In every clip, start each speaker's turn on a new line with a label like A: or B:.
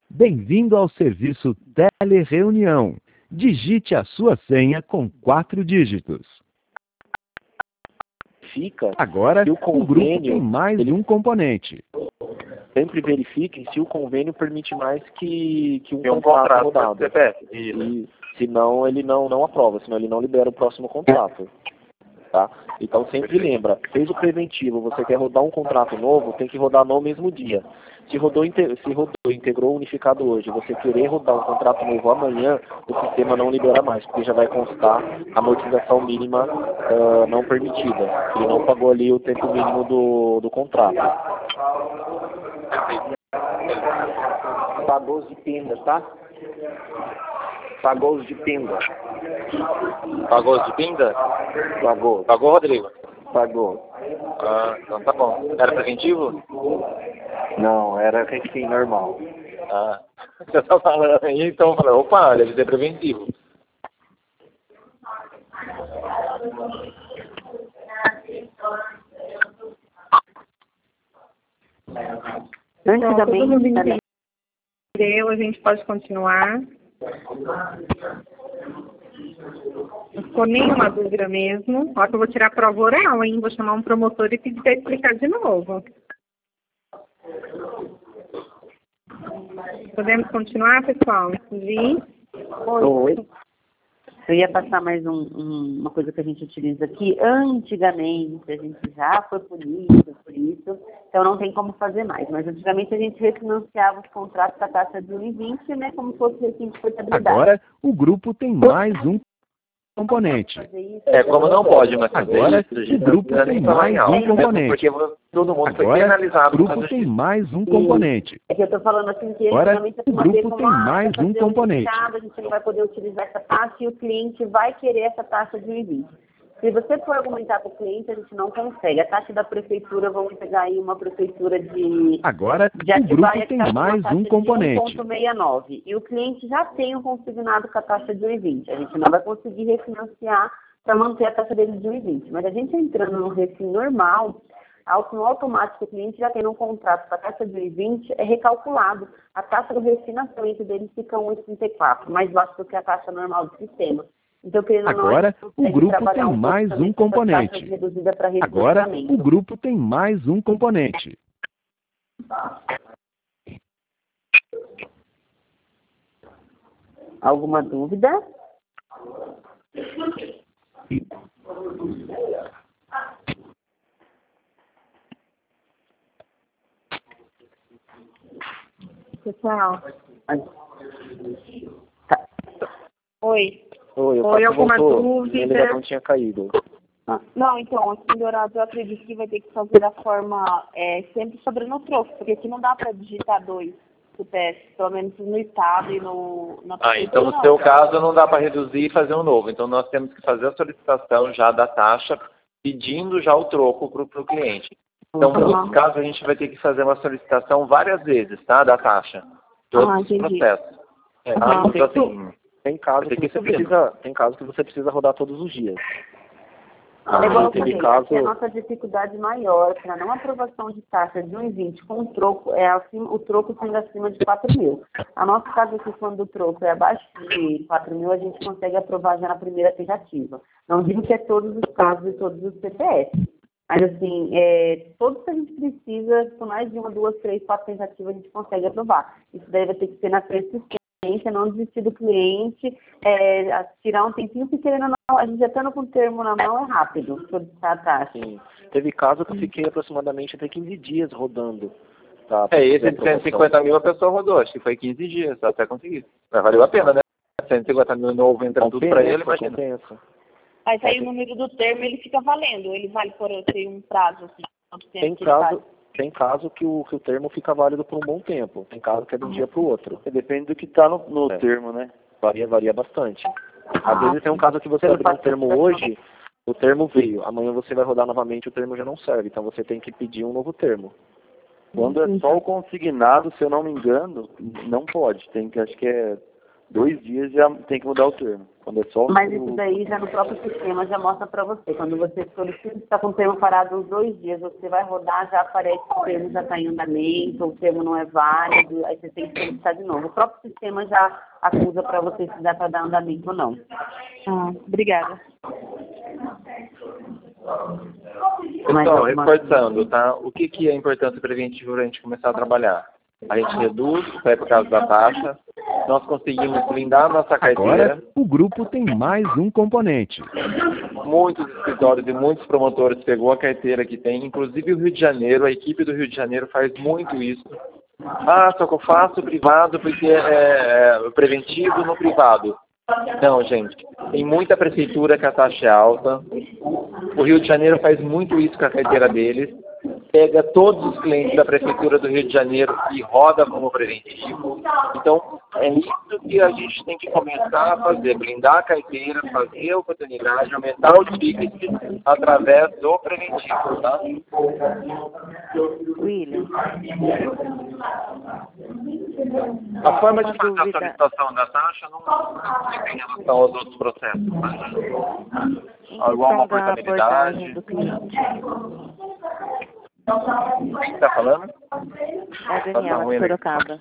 A: Bem-vindo ao serviço Telereunião. Digite a sua senha com 4 dígitos. Agora, o grupo tem mais um componente.
B: Sempre verifiquem se o convênio permite mais que um contrato rodado. E, senão ele não aprova, senão ele não libera o próximo contrato. Tá? Então sempre lembra, fez o preventivo, você quer rodar um contrato novo, tem que rodar no mesmo dia. Se rodou integrou unificado hoje, você querer rodar um contrato novo amanhã, o sistema não libera mais, porque já vai constar a amortização mínima não permitida. Ele não pagou ali o tempo mínimo do contrato. Pagou os de tenda, tá? Pagou os de tenda.
C: Pagou os de pinda?
B: Pagou.
C: Pagou, Rodrigo?
B: Pagou.
C: Ah, então tá bom. Era preventivo?
B: Não, era refém normal.
C: Ah, você tá falando aí, então eu falei, opa, deve ser preventivo.
D: Todo mundo entendeu, a gente pode continuar. Não ficou nenhuma dúvida mesmo. Ó, que eu vou tirar a prova oral, hein? Vou chamar um promotor e pedir para explicar de novo. Podemos continuar, pessoal? Gi?
E: Oi. Eu ia passar mais uma coisa que a gente utiliza aqui. Antigamente, a gente já foi punido por isso, então não tem como fazer mais. Mas antigamente a gente refinanciava os contratos com a taxa de 1,20, né, como se fosse requinte de portabilidade.
A: Agora, o grupo tem mais um componente.
C: Como não pode mais fazer
A: Agora,
C: isso,
A: o grupo tem mais um componente.
C: porque todo mundo foi
A: Agora,
C: penalizado.
A: o grupo tem mais um componente.
E: É que eu estou falando assim que
A: Agora,
E: antigamente
A: o grupo tem mais um componente.
E: a gente não vai poder utilizar essa taxa e o cliente vai querer essa taxa de 1,20. Se você for argumentar para o cliente, a gente não consegue. A taxa da prefeitura, vamos pegar aí uma prefeitura de
A: Agora, o
E: Atibaia,
A: grupo tem
E: que tá com uma
A: mais
E: taxa
A: um
E: de
A: componente.
E: 1,69. E o cliente já tem um consignado com a taxa de 1,20. A gente não vai conseguir refinanciar para manter a taxa dele de 1,20. Mas a gente entrando no refim normal, no automático, o cliente já tem um contrato com a taxa de 1,20, é recalculado. A taxa do refinanciamento dele fica 1,34, mais baixo do que a taxa normal do sistema. Então,
A: Agora, o grupo tem mais um componente. Agora, o grupo tem mais um componente.
E: Alguma dúvida?
D: Pessoal.
E: Tá.
D: Oi.
B: Oi,
D: alguma
B: dúvida?
D: dúvida?
B: Não tinha caído.
D: Não, então, aqui em Dourados eu acredito que vai ter que fazer da forma sempre sobrando o troco, porque aqui não dá para digitar 2 CPF, pelo menos no estado e na
C: Então no seu caso não dá para reduzir e fazer um novo. Então nós temos que fazer a solicitação já da taxa, pedindo já o troco para o cliente. Então, nesse caso, a gente vai ter que fazer uma solicitação várias vezes, tá? Da taxa. Todos os processos. Então, assim,
B: tem caso que você precisa rodar todos os dias.
E: Essa é a nossa dificuldade maior para não aprovação de taxa de 1,20 com o troco, o troco sendo acima de 4.000. A nosso caso aqui, quando o troco é abaixo de 4.000, a gente consegue aprovar já na primeira tentativa. Não digo que é todos os casos e todos os CPF. Mas, assim, todos que a gente precisa, com mais de 1, 2, 3, 4 tentativas, a gente consegue aprovar. Isso daí vai ter que ser na persistência, não desistir do cliente, tirar um tempinho, porque querendo ou não, a gente já estando com o termo na mão, é rápido solicitar a taxa.
B: Sim. Teve caso que eu fiquei aproximadamente até 15 dias rodando. Tá,
C: esse de 150 mil a pessoa rodou, acho que foi 15 dias, até conseguir. Mas valeu a pena, né? 150 mil novo entra tudo para ele, imagina.
D: Mas aí o número do termo, ele fica valendo, ele vale por ter um prazo, assim, quanto tempo
B: Tem caso que o termo fica válido por um bom tempo. Tem caso que é de um dia para o outro.
F: Depende do que está no termo, né?
B: Varia bastante. Às vezes tem um caso que você abriu um termo hoje, o termo veio. Amanhã você vai rodar novamente, o termo já não serve. Então você tem que pedir um novo termo.
F: Quando é só o consignado, se eu não me engano, não pode. Acho que é 2 dias já tem que mudar o termo. Quando é só
E: Mas isso daí já no próprio sistema já mostra para você. Quando você solicita, está com o termo parado uns 2 dias, você vai rodar, já aparece que o termo já está em andamento, o termo não é válido, aí você tem que solicitar de novo. O próprio sistema já acusa para você se dá para dar andamento ou não.
D: Obrigada.
C: Então, reforçando, tá? O que é importância preventiva para a gente começar a trabalhar? A gente reduz, sai por causa da taxa, nós conseguimos blindar a nossa carteira.
A: Agora, o grupo tem mais um componente.
C: Muitos escritórios e muitos promotores pegou a carteira que tem, inclusive o Rio de Janeiro, a equipe do Rio de Janeiro faz muito isso. Só que eu faço privado porque é preventivo no privado. Não, gente, tem muita prefeitura que a taxa é alta. O Rio de Janeiro faz muito isso com a carteira deles. Pega todos os clientes da Prefeitura do Rio de Janeiro e roda como preventivo. Então, é isso que a gente tem que começar a fazer, blindar a carteira, fazer a oportunidade, aumentar o ticket através do preventivo, tá?
G: William.
C: A forma de fazer a solicitação da taxa não fica em relação aos outros processos. Igual uma portabilidade.
G: Do cliente.
C: O que está falando?
G: É a Daniela de Sorocaba.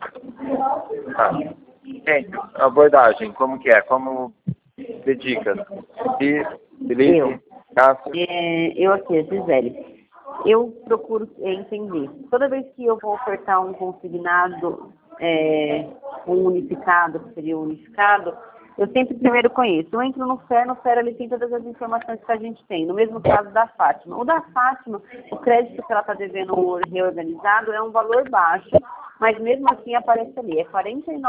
C: A abordagem, como que é? Como de dicas? Felipe, Cássio?
E: Eu aqui, Gisele. Eu procuro entender. Toda vez que eu vou ofertar um consignado, um unificado, que seria unificado, eu sempre primeiro conheço. Eu entro no FER ele tem todas as informações que a gente tem. No mesmo caso da Fátima. O da Fátima, o crédito que ela está devendo reorganizado é um valor baixo, mas mesmo assim aparece ali. É R$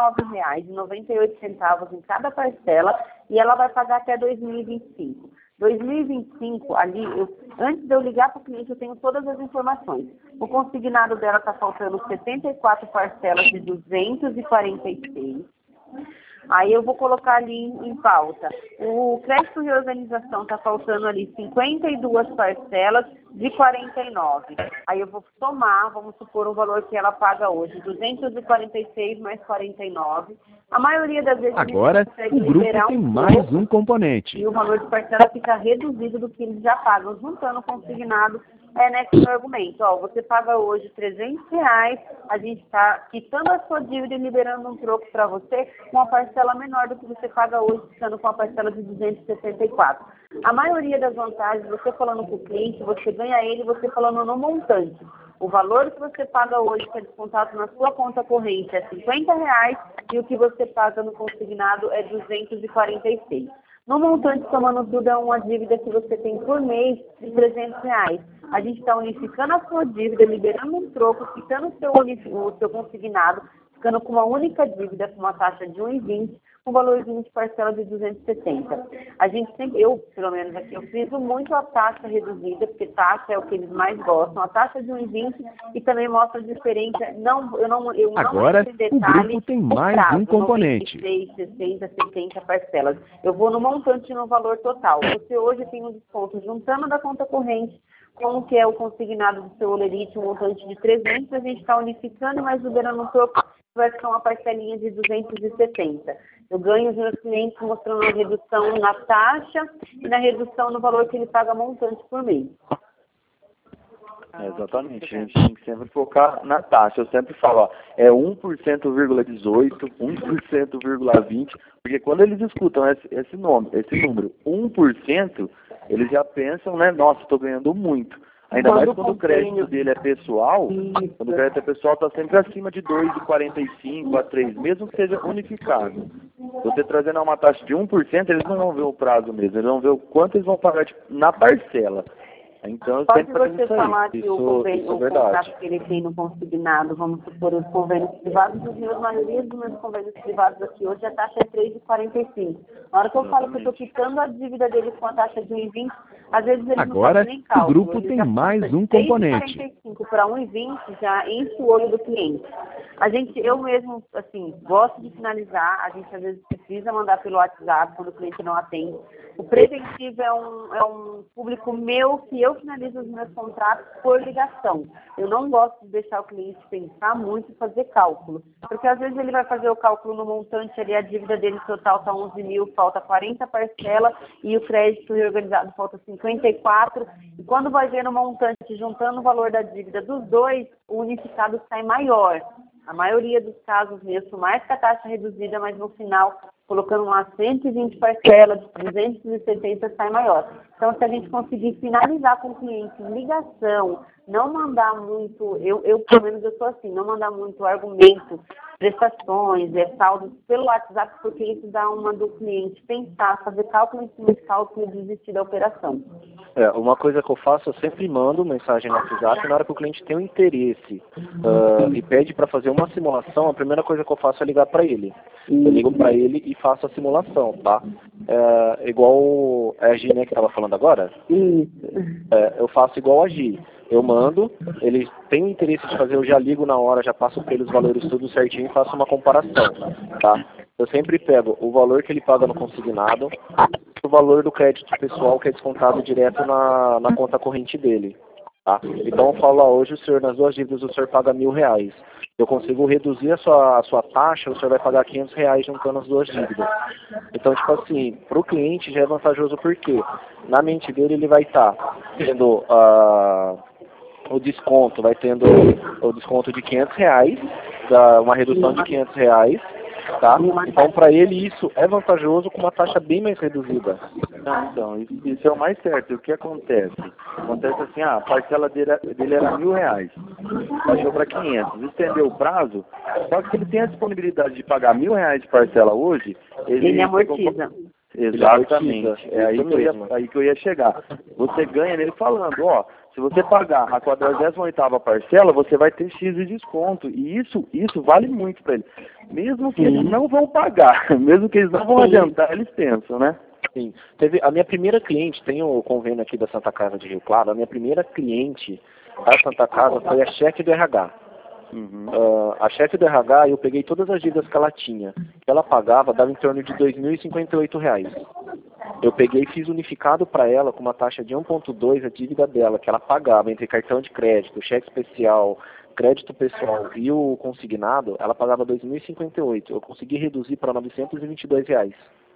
E: 49,98 em cada parcela e ela vai pagar até 2025. 2025, ali, antes de eu ligar para o cliente, eu tenho todas as informações. O consignado dela está faltando 74 parcelas de 246. Aí eu vou colocar ali em pauta. O crédito de reorganização está faltando ali 52 parcelas de 49. Aí eu vou somar, vamos supor, o valor que ela paga hoje, 246 mais 49. A maioria das vezes...
A: Agora, o grupo tem mais um componente.
E: E o valor de parcela fica reduzido do que eles já pagam, juntando o consignado. Nesse argumento, você paga hoje R$300, a gente está quitando a sua dívida e liberando um troco para você com uma parcela menor do que você paga hoje, ficando com a parcela de 264. A maioria das vantagens, você falando com o cliente, você ganha ele, você falando no montante. O valor que você paga hoje, que é descontado na sua conta corrente, é R$50 e o que você paga no consignado é 246. No montante, somando tudo, é uma dívida que você tem por mês de R$300. A gente está unificando a sua dívida, liberando um troco, quitando o seu consignado, ficando com uma única dívida, com uma taxa de 1,20, com valorzinho de parcela de 260. A gente sempre, eu, pelo menos aqui, eu friso muito a taxa reduzida, porque taxa é o que eles mais gostam, a taxa de 1,20 e também mostra a diferença.
A: Agora, o grupo tem mais um componente.
E: 96, 60, 70 parcelas. Eu vou no montante no valor total. Você hoje tem um desconto juntando da conta corrente, como que é o consignado do seu Olerite, um montante de 300, a gente está unificando, mas liberando um troco, vai ficar uma parcelinha de 270. Eu ganho os meus clientes mostrando a redução na taxa e na redução no valor que ele paga montante por mês.
F: Exatamente, a gente tem que sempre focar na taxa. Eu sempre falo, é 1%,18, 1%,20, porque quando eles escutam esse número, 1%, eles já pensam, né, nossa, estou ganhando muito. Ainda mais quando o crédito dele é pessoal, quando o crédito é pessoal está sempre acima de 2,45 a 3, mesmo que seja unificado. Você trazendo uma taxa de 1%, eles não vão ver o prazo mesmo, eles vão ver o quanto eles vão pagar na parcela. Então,
E: pode você falar que o contrato que ele tem no consignado, vamos supor, os convênios privados, a maioria dos meus convênios privados aqui hoje, a taxa é 3,45. Na hora que eu falo que eu estou quitando a dívida deles com a taxa de 1,20, às vezes eles
A: agora,
E: não fazem nem cálculo.
A: O grupo tem mais um componente.
E: 3,45 para 1,20 já enche o olho do cliente. Eu mesmo, assim, gosto de finalizar, a gente às vezes precisa mandar pelo WhatsApp quando o cliente não atende. O preventivo é um público meu que eu finalizo os meus contratos por ligação. Eu não gosto de deixar o cliente pensar muito e fazer cálculo, porque às vezes ele vai fazer o cálculo no montante ali, a dívida dele total está 11 mil, falta 40 parcelas e o crédito reorganizado falta 54, e quando vai ver no montante, juntando o valor da dívida dos dois, o unificado sai maior. A maioria dos casos mesmo, mais que a taxa reduzida, mas no final, colocando lá 120 parcelas, 270 sai maior. Então, se a gente conseguir finalizar com o cliente em ligação, não mandar muito, eu pelo menos eu sou assim, não mandar muito argumento, prestações, saldos pelo WhatsApp, porque isso dá uma do cliente pensar, fazer cálculo em cima de cálculo e desistir da operação.
B: Uma coisa que eu faço, eu sempre mando mensagem no WhatsApp na hora que o cliente tem um interesse e pede para fazer uma simulação, a primeira coisa que eu faço é ligar para ele. Eu ligo para ele e faço a simulação, tá? Igual a Gi, né, que estava falando agora? Eu faço igual a Gi. Eu mando, ele tem o interesse de fazer, eu já ligo na hora, já passo para ele os valores tudo certinho e faço uma comparação, tá? Eu sempre pego o valor que ele paga no consignado, o valor do crédito pessoal que é descontado direto na conta corrente dele, tá? Então eu falo, hoje o senhor, nas duas dívidas, o senhor paga R$1.000. Eu consigo reduzir a sua taxa, o senhor vai pagar R$500 juntando as duas dívidas. Então, tipo assim, para o cliente já é vantajoso porque na mente dele ele vai estar tendo o desconto, vai tendo o desconto de R$500, uma redução de R$500, tá? Então, para ele isso é vantajoso com uma taxa bem mais reduzida.
F: Então, isso é o mais certo. O que acontece? Acontece assim, a parcela dele era R$1.000, baixou para 500, estendeu o prazo, só que se ele tem a disponibilidade de pagar R$1.000 de parcela hoje,
E: ele amortiza.
F: Exatamente, é aí que eu ia chegar. Você ganha nele falando, se você pagar a 48ª parcela, você vai ter X de desconto. E isso vale muito para ele. Mesmo que eles não vão pagar, mesmo que eles não vão adiantar, eles pensam, né?
B: Sim. Teve a minha primeira cliente, tem o convênio aqui da Santa Casa de Rio Claro, a minha primeira cliente da Santa Casa foi a chefe do RH. A chefe do RH, eu peguei todas as dívidas que ela tinha, que ela pagava, dava em torno de R$2.058. Eu peguei e fiz unificado para ela com uma taxa de 1,2 a dívida dela, que ela pagava entre cartão de crédito, cheque especial, crédito pessoal e o consignado, ela pagava R$2.058. Eu consegui reduzir para R$922.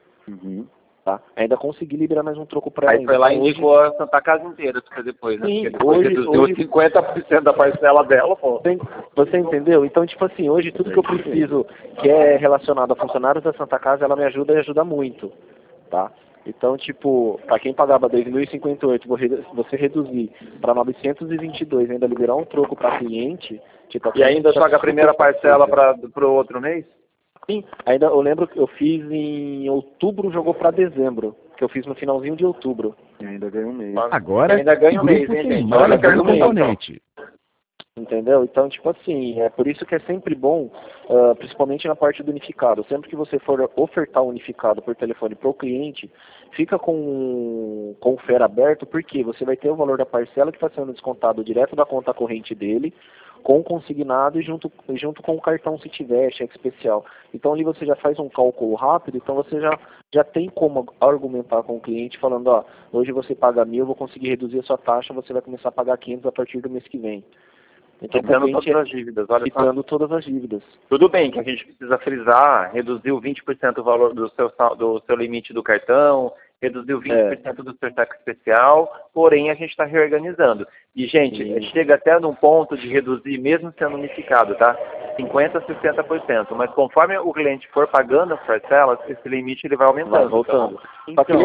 B: Tá? Ainda consegui liberar mais um troco para ela.
C: Aí foi lá e indicou a Santa Casa inteira depois, né?
B: Sim,
C: Porque depois reduziu 50% da parcela dela, pô.
B: Você entendeu? Então, tipo assim, hoje tudo que eu preciso que é relacionado a funcionários da Santa Casa, ela me ajuda e ajuda muito, tá? Então, tipo, para quem pagava R$2.058, você reduzir para R$922, ainda liberar um troco para cliente... Tipo,
C: e ainda paga a primeira parcela para o outro mês?
B: Sim, ainda eu lembro que eu fiz em outubro, jogou para dezembro, que eu fiz no finalzinho de outubro.
F: E ainda ganha um mês.
A: Agora,
C: ainda ganha um mês, hein, gente? Olha que
A: componente.
B: Entendeu? Então, tipo assim, é por isso que é sempre bom, principalmente na parte do unificado, sempre que você for ofertar o unificado por telefone para o cliente, fica com o FER aberto, porque você vai ter o valor da parcela que está sendo descontado direto da conta corrente dele, com o consignado e junto com o cartão se tiver, cheque especial. Então ali você já faz um cálculo rápido, então você já tem como argumentar com o cliente falando, hoje você paga 1.000, eu vou conseguir reduzir a sua taxa, você vai começar a pagar 500 a partir do mês que vem. Então,
C: quitando todas as dívidas, olha só.
B: Quitando todas as dívidas.
C: Tudo bem que a gente precisa frisar, reduziu 20% o valor do seu limite do cartão, reduziu 20% do seu taxa especial, porém a gente está reorganizando. E, gente, chega até num ponto de reduzir, mesmo sendo unificado, tá? 50% a 60%. Mas conforme o cliente for pagando as parcelas, esse limite ele vai aumentando.
B: Vai voltando.
F: Então,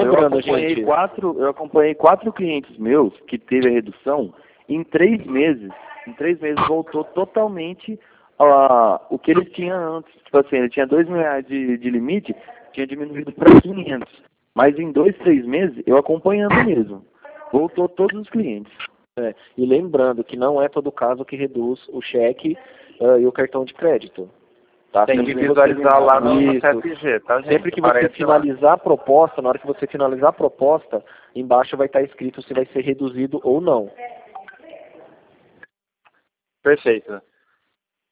F: eu acompanhei 4 clientes meus que teve a redução em 3 meses. Em 3 meses voltou totalmente o que eles tinham antes. Tipo assim, ele tinha R$2.000 de limite, tinha diminuído para 500. Mas em 2, 3 meses, eu acompanhando mesmo. Voltou todos os clientes.
B: E lembrando que não é todo caso que reduz o cheque e o cartão de crédito. Tá?
C: Tem que visualizar lá no CFG, tá, gente?
B: Sempre que você finalizar a proposta, na hora que você finalizar a proposta, embaixo vai estar escrito se vai ser reduzido ou não.
C: Perfeito.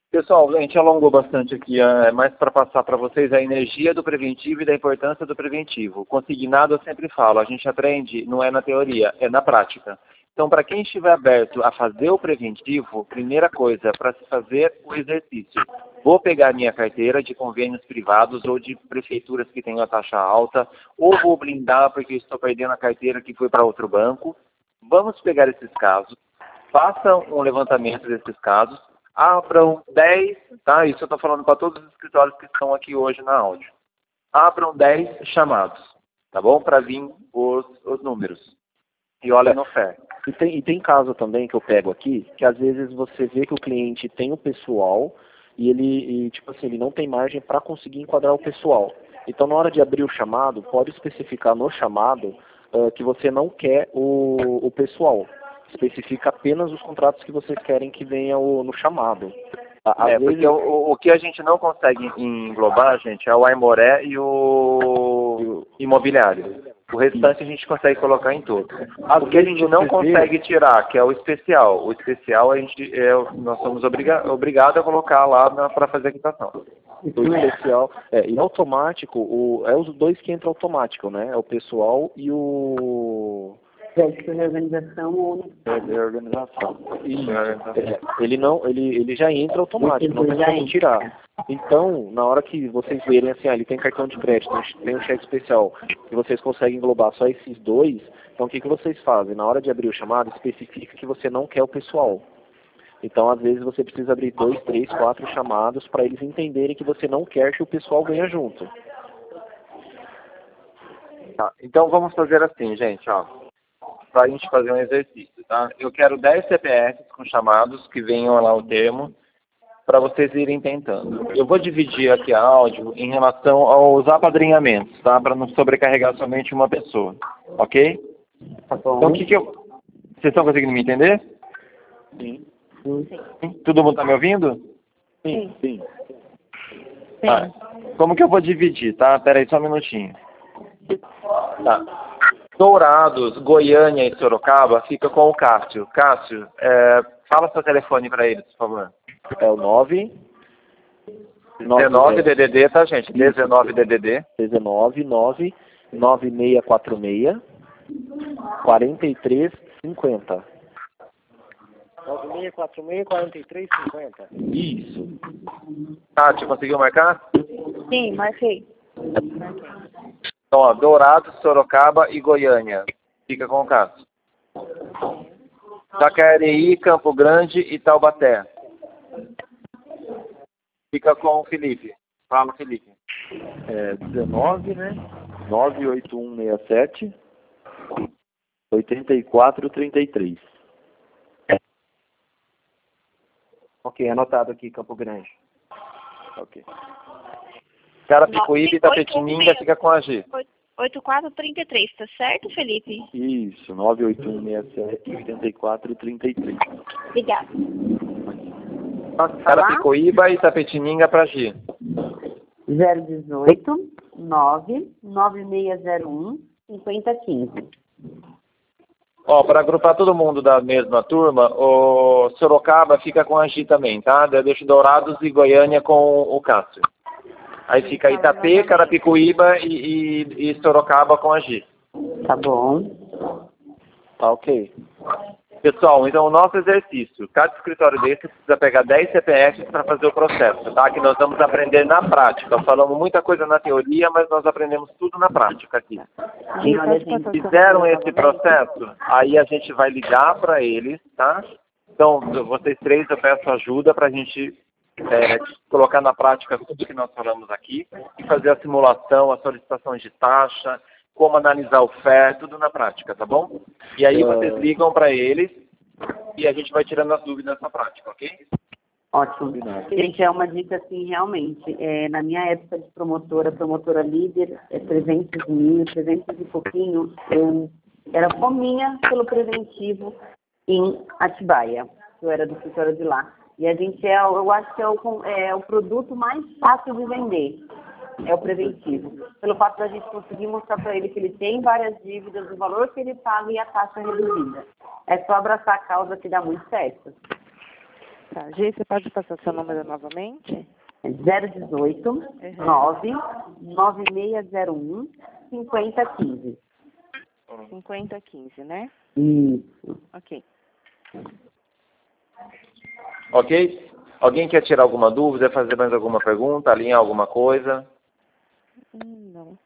C: Pessoal, a gente alongou bastante aqui, mais para passar para vocês a energia do preventivo e da importância do preventivo. Consignado eu sempre falo, a gente aprende, não é na teoria, é na prática. Então, para quem estiver aberto a fazer o preventivo, primeira coisa, para se fazer o exercício. Vou pegar minha carteira de convênios privados ou de prefeituras que tenham a taxa alta, ou vou blindar porque estou perdendo a carteira que foi para outro banco. Vamos pegar esses casos, façam um levantamento desses casos, abram 10, tá? Isso eu estou falando para todos os escritórios que estão aqui hoje na áudio. Abram 10 chamados, tá bom? Para vir os números. E olha no FER.
B: E tem caso também que eu pego aqui, que às vezes você vê que o cliente tem o pessoal e ele não tem margem para conseguir enquadrar o pessoal. Então, na hora de abrir o chamado, pode especificar no chamado que você não quer o pessoal. Especifica apenas os contratos que vocês querem que venha no chamado.
C: Porque o que a gente não consegue englobar, gente, é o Aimoré e o imobiliário. O restante a gente consegue colocar em todos. O que a gente não consegue tirar, que é o especial. O especial nós somos obrigados a colocar lá para fazer a quitação.
B: O especial, e automático, é os dois que entram automático, né? É o pessoal e o...
E: reorganização ou
B: reorganização. Ele já entra automático, não tem como tirar. Então, na hora que vocês verem assim, ele tem cartão de crédito, tem um cheque especial, e vocês conseguem englobar só esses dois, então o que vocês fazem? Na hora de abrir o chamado, especifica que você não quer o pessoal. Então, às vezes, você precisa abrir 2, 3, 4 chamados para eles entenderem que você não quer que o pessoal ganhe junto.
C: Tá, então vamos fazer assim, gente, ó. Para a gente fazer um exercício, tá? Eu quero 10 CPFs com chamados que venham lá o termo para vocês irem tentando. Eu vou dividir aqui a áudio em relação aos apadrinhamentos, tá? Para não sobrecarregar somente uma pessoa, ok?
E: Tá bom.
C: Então, vocês estão conseguindo me entender?
B: Sim.
C: Todo mundo está me ouvindo?
B: Sim. Sim.
C: Tá. Como que eu vou dividir, tá? Pera aí, só um minutinho. Tá. Dourados, Goiânia e Sorocaba fica com o Cássio. Cássio, fala seu telefone para eles, por favor.
B: É o
C: 19 DDD, tá, gente? 19 DDD.
B: 19 9646 4350. 9646 4350. Isso.
C: Tati, conseguiu marcar?
D: Sim, marquei.
C: Então, ó, Dourados, Sorocaba e Goiânia. Fica com o Cássio. Jacareí, Campo Grande e Taubaté. Fica com o Felipe. Fala, Felipe.
F: 19, né? 98167 8433.
B: Ok, anotado aqui, Campo Grande.
F: Ok.
C: Carapicuíba e Itapetininga fica com a G.
D: 8433, tá certo, Felipe?
F: Isso, 98167 8433.
D: Obrigada.
C: Carapicuíba e Itapetininga para G.
E: 018 99601 5015.
C: Ó, para agrupar todo mundo da mesma turma, o Sorocaba fica com a G também, tá? Eu deixo Dourados e Goiânia com o Cássio. Aí fica Itapê, Carapicuíba e Sorocaba com a G.
E: Tá bom.
B: Tá ok.
C: Pessoal, então o nosso exercício, cada escritório desse precisa pegar 10 CPFs para fazer o processo, tá? Que nós vamos aprender na prática. Falamos muita coisa na teoria, mas nós aprendemos tudo na prática aqui. Fizeram esse processo, aí a gente vai ligar para eles, tá? Então, vocês três, eu peço ajuda para a gente colocar na prática tudo que nós falamos aqui e fazer a simulação, a solicitação de taxa, como analisar o FER, tudo na prática, tá bom? E aí vocês ligam para eles e a gente vai tirando as dúvidas na prática, ok?
E: Ótimo. Gente, é uma dica assim, realmente. Na minha época de promotora líder, 300 mil, 300 e pouquinho, eu era fominha pelo preventivo em Atibaia. Eu era do escritório de lá. E a gente eu acho que é o produto mais fácil de vender. É o preventivo. Pelo fato da gente conseguir mostrar para ele que ele tem várias dívidas, o valor que ele paga e a taxa reduzida. É só abraçar a causa que dá muito certo.
G: Tá. Gi, você pode passar seu número novamente?
E: 018 99601 5015.
G: 5015, né?
E: Isso.
G: Ok.
C: Ok? Alguém quer tirar alguma dúvida, fazer mais alguma pergunta, alinhar alguma coisa?
G: Não.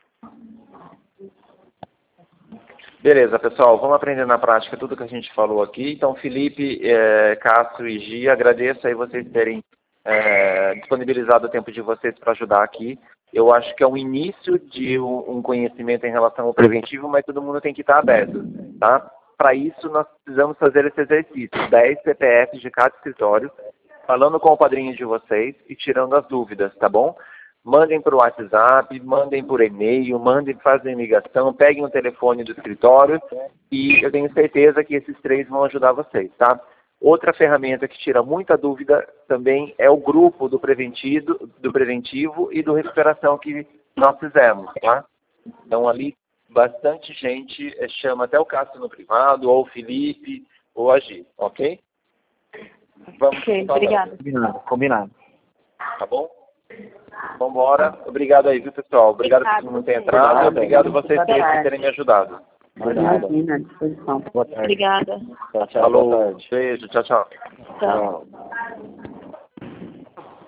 C: Beleza, pessoal, vamos aprender na prática tudo que a gente falou aqui. Então, Felipe, Castro e Gi, agradeço aí vocês terem disponibilizado o tempo de vocês para ajudar aqui. Eu acho que é um início de um conhecimento em relação ao preventivo, mas todo mundo tem que estar aberto, tá? Para isso, nós precisamos fazer esse exercício, 10 CPFs de cada escritório, falando com o padrinho de vocês e tirando as dúvidas, tá bom? Mandem por WhatsApp, mandem por e-mail, fazem ligação, peguem o telefone do escritório e eu tenho certeza que esses 3 vão ajudar vocês, tá? Outra ferramenta que tira muita dúvida também é o grupo do preventivo e do recuperação que nós fizemos, tá? Então ali bastante gente chama até o Castro no privado, ou o Felipe, ou a Gi, ok? Vamos
D: obrigada.
F: Combinado.
C: Tá bom? Vamos embora. Obrigado aí, viu, pessoal? Obrigado por todo mundo ter entrado. Obrigado a vocês três por terem me ajudado.
E: Imagina, à disposição.
D: Obrigada.
F: Tchau, tchau.
C: Falou. Beijo. Tchau, tchau.
D: Tchau.